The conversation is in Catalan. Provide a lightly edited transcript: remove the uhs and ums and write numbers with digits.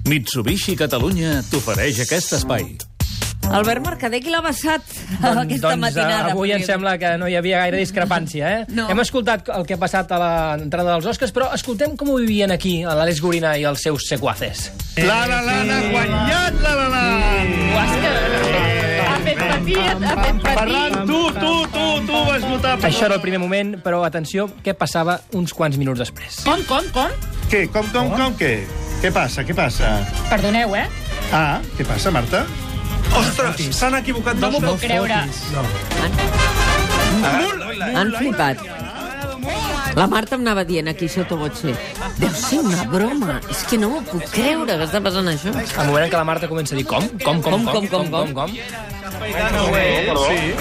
Mitsubishi Catalunya t'ofereix aquest espai. Albert Mercader, qui l'ha passat aquesta matinada? Avui em sembla que no hi havia gaire discrepància, eh? No. Hem escoltat el que ha passat a l'entrada dels Oscars, però escoltem com ho vivien aquí, l'Àlex Gorina i els seus sequaces. La guanyat, la. Ha fet petit. Ferran, tu vas votar. Això era el primer moment, però atenció, què passava uns quants minuts després. Com? Què? Com què? Què passa? Perdoneu, Ah, què passa, Marta? Ostres, s'han equivocat No m'ho puc creure. Han flipat. La Marta em anava dient aquí sota voce. Deu ser una broma. És que no m'ho puc creure que està passant això. Al moment en què la Marta comença a dir com? Com? Sí.